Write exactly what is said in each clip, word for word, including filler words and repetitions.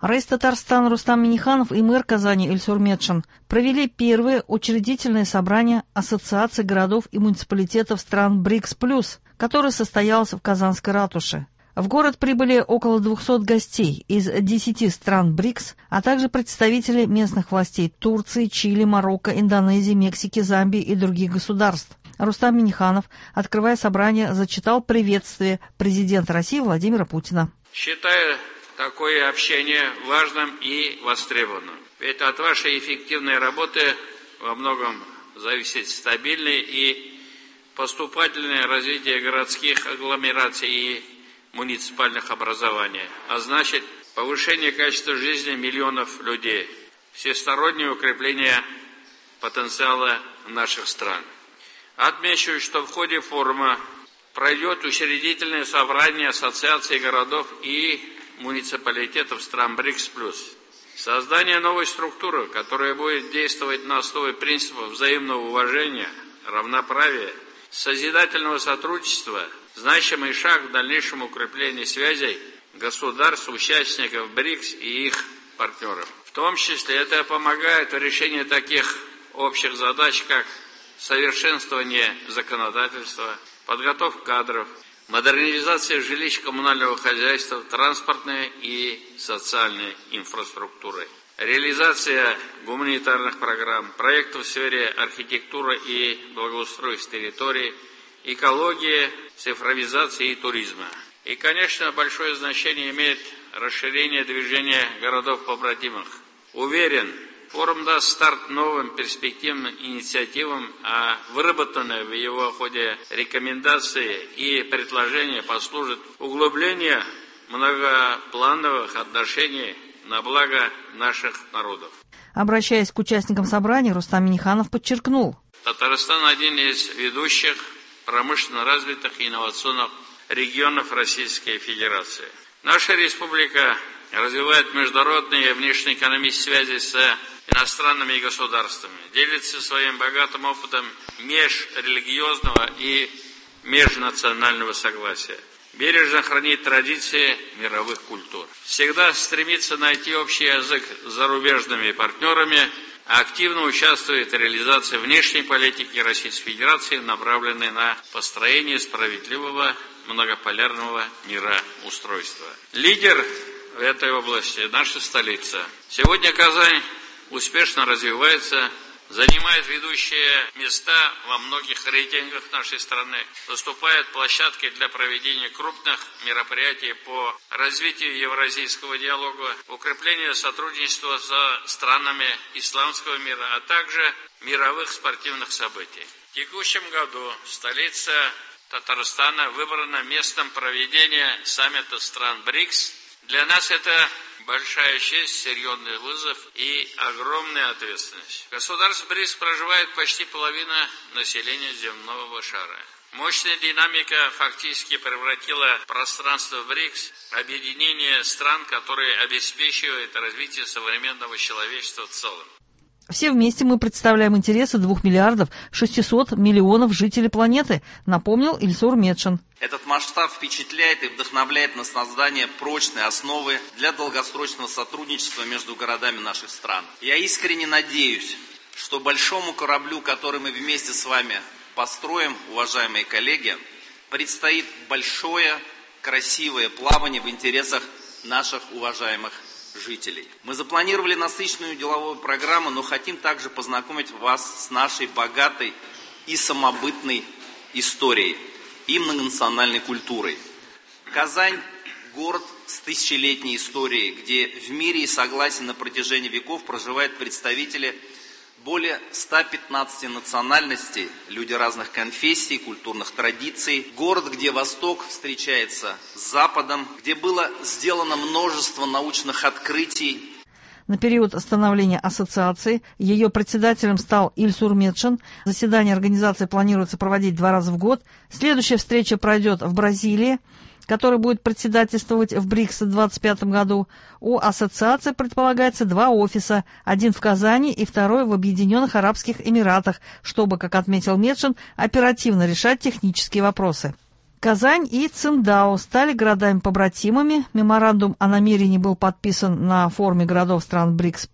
Раис Татарстана Рустам Минниханов и мэр Казани Ильсур Метшин провели первое учредительное собрание Ассоциации городов и муниципалитетов стран БРИКС плюс, которое состоялось в Казанской ратуше. В город прибыли около двухсот гостей из десяти стран БРИКС, а также представители местных властей Турции, Чили, Марокко, Индонезии, Мексики, Замбии и других государств. Рустам Минниханов, открывая собрание, зачитал приветствие президента России Владимира Путина. Считаю такое общение важным и востребованным. Ведь от вашей эффективной работы во многом зависит стабильное и поступательное развитие городских агломераций и муниципальных образований, а значит повышение качества жизни миллионов людей, всестороннее укрепление потенциала наших стран. Отмечу, что в ходе форума пройдет учредительное собрание Ассоциации городов и муниципалитетов стран БРИКС плюс. Создание новой структуры, которая будет действовать на основе принципов взаимного уважения, равноправия, созидательного сотрудничества, значимый шаг в дальнейшем укреплении связей государств, участников БРИКС и их партнеров. В том числе это помогает в решении таких общих задач, как совершенствование законодательства, подготовка кадров, модернизация жилищ коммунального хозяйства, транспортной и социальной инфраструктуры, реализация гуманитарных программ, проектов в сфере архитектуры и благоустройства территорий, экологии, цифровизации и туризма. И, конечно, большое значение имеет расширение движения городов-побратимых. Уверен, форум даст старт новым перспективным инициативам, а выработанные в его ходе рекомендации и предложения послужат углублению многоплановых отношений на благо наших народов. Обращаясь к участникам собрания, Рустам Минниханов подчеркнул: Татарстан один из ведущих промышленно развитых и инновационных регионов Российской Федерации. Наша республика развивает международные внешнеэкономические связи с иностранными государствами, делится своим богатым опытом межрелигиозного и межнационального согласия, бережно хранит традиции мировых культур, всегда стремится найти общий язык с зарубежными партнерами, активно участвует в реализации внешней политики Российской Федерации, направленной на построение справедливого многополярного мироустройства. Лидер в этой области – наша столица. Сегодня Казань успешно развивается, занимает ведущие места во многих рейтингах нашей страны, выступает площадкой для проведения крупных мероприятий по развитию евразийского диалога, укреплению сотрудничества со странами исламского мира, а также мировых спортивных событий. В текущем году столица Татарстана выбрана местом проведения саммита стран БРИКС. Для нас это большая честь, серьезный вызов и огромная ответственность. В государстве БРИКС проживает почти половина населения земного шара. Мощная динамика фактически превратила пространство БРИКС в объединение стран, которые обеспечивают развитие современного человечества в целом. Все вместе мы представляем интересы двух миллиардов шестисот миллионов жителей планеты, напомнил Ильсур Метшин. Этот масштаб впечатляет и вдохновляет на создание прочной основы для долгосрочного сотрудничества между городами наших стран. Я искренне надеюсь, что большому кораблю, который мы вместе с вами построим, уважаемые коллеги, предстоит большое, красивое плавание в интересах наших уважаемых жителей. Мы запланировали насыщенную деловую программу, но хотим также познакомить вас с нашей богатой и самобытной историей и многонациональной культурой. Казань – город с тысячелетней историей, где в мире и согласии на протяжении веков проживают представители более ста пятнадцати национальностей, люди разных конфессий, культурных традиций. Город, где Восток встречается с Западом, где было сделано множество научных открытий. На период становления ассоциации ее председателем стал Ильсур Метшин. Заседание организации планируется проводить два раза в год. Следующая встреча пройдет в Бразилии, который будет председательствовать в БРИКС в двадцать пятом году. У ассоциации предполагается два офиса, один в Казани и второй в Объединенных Арабских Эмиратах, чтобы, как отметил Метшин, оперативно решать технические вопросы. Казань и Циндао стали городами-побратимами. Меморандум о намерении был подписан на форуме городов стран БРИКС+.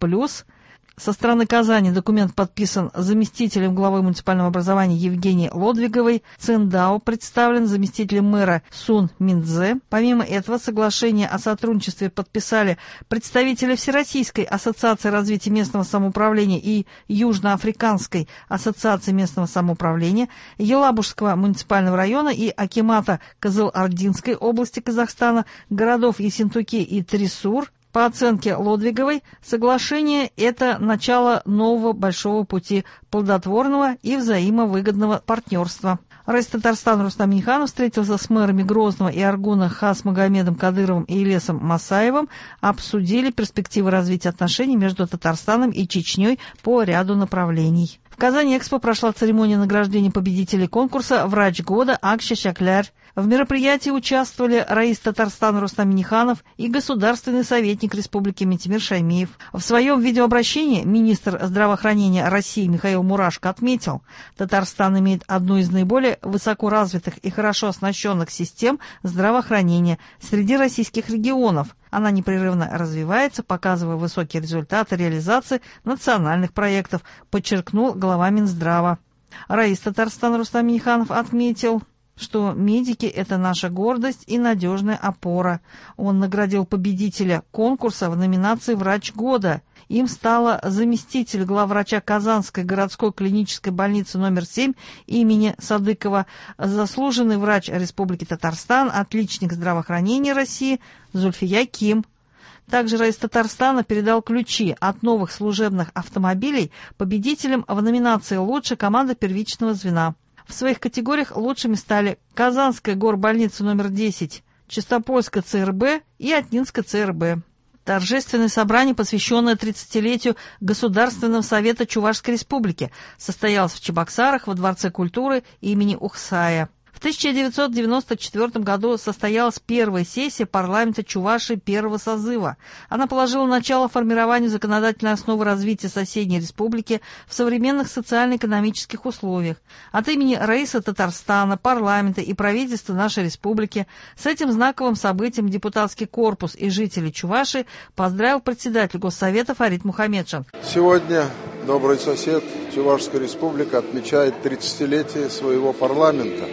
Со стороны Казани документ подписан заместителем главы муниципального образования Евгенией Лодвиговой. Циндао представлен заместителем мэра Сун Миндзе. Помимо этого, соглашение о сотрудничестве подписали представители Всероссийской ассоциации развития местного самоуправления и Южноафриканской ассоциации местного самоуправления, Елабужского муниципального района и акимата Кызыл-Ординской области Казахстана, городов Ессентуки и Трисур. По оценке Лодвиговой, соглашение – это начало нового большого пути плодотворного и взаимовыгодного партнерства. Раис Татарстана Рустам Минниханов встретился с мэрами Грозного и Аргуна Хасмагомедом Кадыровым и Ильесом Масаевым, обсудили перспективы развития отношений между Татарстаном и Чечней по ряду направлений. В Казани-Экспо прошла церемония награждения победителей конкурса «Врач года» Акша Шакляр. В мероприятии участвовали раис Татарстана Рустам Минниханов и государственный советник Республики Ментимир Шаймиев. В своем видеообращении министр здравоохранения России Михаил Мурашко отметил, Татарстан имеет одну из наиболее высоко развитых и хорошо оснащенных систем здравоохранения среди российских регионов. Она непрерывно развивается, показывая высокие результаты реализации национальных проектов, подчеркнул глава Минздрава. Раис Татарстана Рустам Минниханов отметил, что медики – это наша гордость и надежная опора. Он наградил победителя конкурса в номинации «Врач года». Им стала заместитель главврача Казанской городской клинической больницы номер семь имени Садыкова, заслуженный врач Республики Татарстан, отличник здравоохранения России Зульфия Ким. Также раис Татарстана передал ключи от новых служебных автомобилей победителям в номинации «Лучшая команда первичного звена». В своих категориях лучшими стали Казанская горбольница номер десять, Чистопольская ЦРБ и Отнинская ЦРБ. Торжественное собрание, посвященное тридцатилетию Государственного совета Чувашской республики, состоялось в Чебоксарах во Дворце культуры имени Ухсая. В тысяча девятьсот девяносто четвёртом году состоялась первая сессия парламента Чувашии первого созыва. Она положила начало формированию законодательной основы развития соседней республики в современных социально-экономических условиях. От имени раиса Татарстана, парламента и правительства нашей республики с этим знаковым событием депутатский корпус и жители Чувашии поздравил председатель Госсовета Фарид Мухамедшин. Сегодня добрый сосед Чувашская республика отмечает тридцатилетие своего парламента.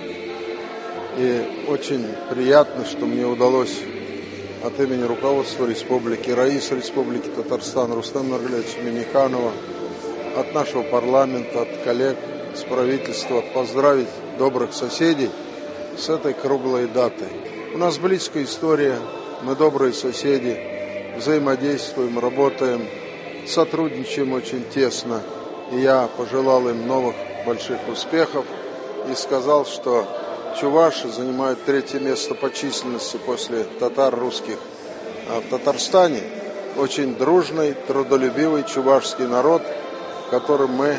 И очень приятно, что мне удалось от имени руководства республики, раиса Республики Татарстан Рустама Нургалиевича Минниханова, от нашего парламента, от коллег с правительства поздравить добрых соседей с этой круглой датой. У нас близкая история, мы добрые соседи, взаимодействуем, работаем, сотрудничаем очень тесно. И я пожелал им новых больших успехов и сказал, что Чуваши занимают третье место по численности после татар русских в Татарстане. Очень дружный, трудолюбивый чувашский народ, которым мы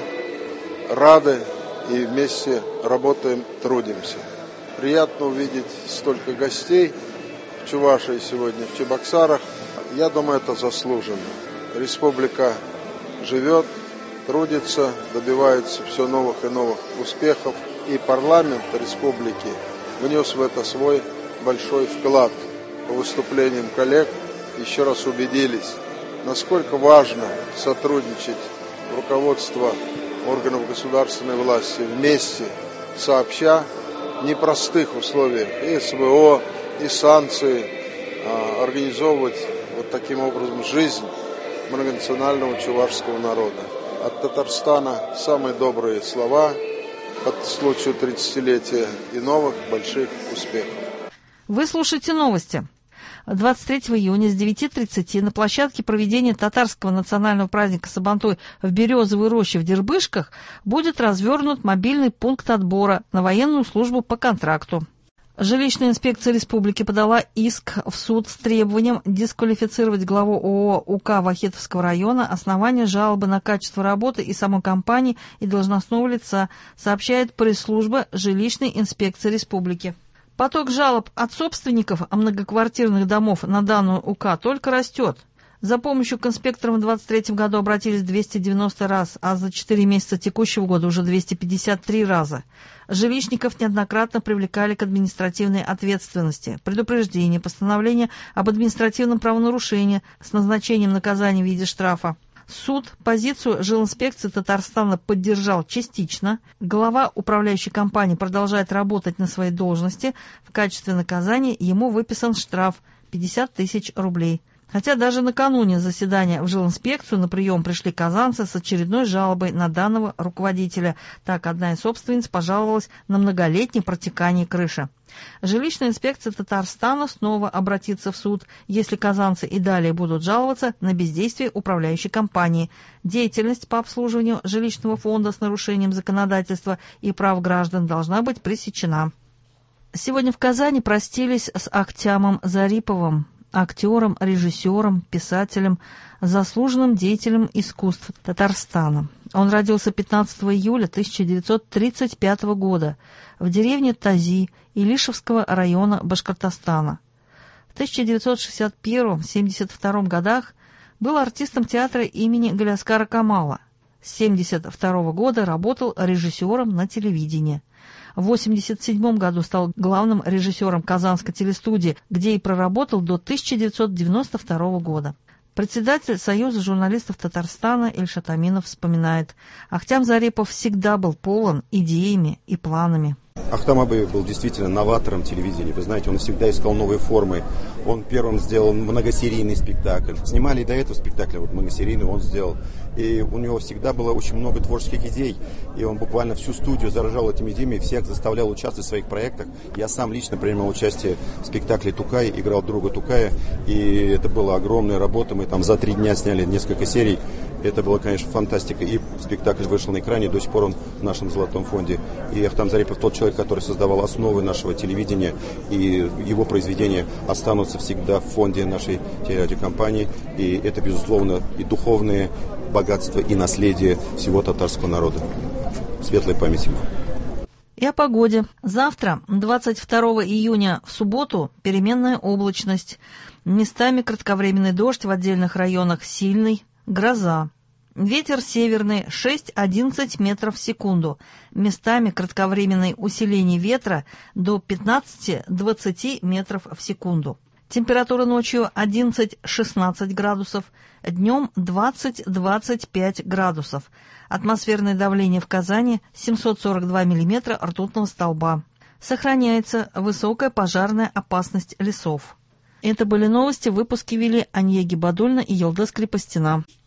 рады и вместе работаем, трудимся. Приятно увидеть столько гостей в Чувашии сегодня, в Чебоксарах. Я думаю, это заслуженно. Республика живет, трудится, добивается все новых и новых успехов. И парламент республики внес в это свой большой вклад. По выступлениям коллег еще раз убедились, насколько важно сотрудничать руководство органов государственной власти вместе, сообща, в непростых условиях и СВО, и санкции, организовывать вот таким образом жизнь многонационального чувашского народа. От Татарстана самые добрые слова по случаю тридцатилетия и новых больших успехов. Вы слушаете новости. двадцать третьего июня с девяти тридцати на площадке проведения татарского национального праздника Сабантуй в Березовой роще в Дербышках будет развернут мобильный пункт отбора на военную службу по контракту. Жилищная инспекция республики подала иск в суд с требованием дисквалифицировать главу ООО УК Вахитовского района. Основание жалобы на качество работы и самой компании и должностного лица, сообщает пресс-служба жилищной инспекции республики. Поток жалоб от собственников многоквартирных домов на данную УК только растет. За помощью к инспекторам в двадцать третьем году обратились двести девяносто раз, а за четыре месяца текущего года уже двести пятьдесят три раза. Жилищников неоднократно привлекали к административной ответственности. Предупреждение, постановление об административном правонарушении с назначением наказания в виде штрафа. Суд позицию жилинспекции Татарстана поддержал частично. Глава управляющей компании продолжает работать на своей должности. В качестве наказания ему выписан штраф пятьдесят тысяч рублей. Хотя даже накануне заседания в жилинспекцию на прием пришли казанцы с очередной жалобой на данного руководителя. Так, одна из собственниц пожаловалась на многолетнее протекание крыши. Жилищная инспекция Татарстана снова обратится в суд, если казанцы и далее будут жаловаться на бездействие управляющей компании. Деятельность по обслуживанию жилищного фонда с нарушением законодательства и прав граждан должна быть пресечена. Сегодня в Казани простились с Ахтямом Зариповым, актером, режиссером, писателем, заслуженным деятелем искусств Татарстана. Он родился пятнадцатого июля тысяча девятьсот тридцать пятого года в деревне Тази Илишевского района Башкортостана. В тысяча девятьсот шестьдесят первом — семьдесят втором годах был артистом театра имени Галяскара Камала. С семьдесят второго года работал режиссером на телевидении. В восемьдесят седьмом году стал главным режиссером Казанской телестудии, где и проработал до тысяча девятьсот девяносто второго года. Председатель Союза журналистов Татарстана Ильшат Аминов вспоминает: Ахтям Зарипов всегда был полон идеями и планами. Ахтам Абаев был действительно новатором телевидения. Вы знаете, он всегда искал новые формы. Он первым сделал многосерийный спектакль. Снимали и до этого спектакля, вот многосерийный он сделал. И у него всегда было очень много творческих идей. И он буквально всю студию заражал этими идеями, всех заставлял участвовать в своих проектах. Я сам лично принимал участие в спектакле «Тукай», играл друга Тукая. И это была огромная работа. Мы там за три дня сняли несколько серий. Это была, конечно, фантастика. И спектакль вышел на экране, до сих пор он в нашем золотом фонде. И Ахтам Зарипов тот человек, который создавал основы нашего телевидения. И его произведения останутся всегда в фонде нашей телерадиокомпании. И это, безусловно, и духовное богатство, и наследие всего татарского народа. Светлой памяти ему. И о погоде. Завтра, двадцать второго июня, в субботу, переменная облачность. Местами кратковременный дождь, в отдельных районах сильный, гроза. Ветер северный шесть-одиннадцать метров в секунду. Местами кратковременное усиление ветра до пятнадцати-двадцати метров в секунду. Температура ночью одиннадцать-шестнадцать градусов, днем двадцать-двадцать пять градусов. Атмосферное давление в Казани семьсот сорок два миллиметра ртутного столба. Сохраняется высокая пожарная опасность лесов. Это были новости, выпуски вели Анья Гибадульна и Елдас Крепостина.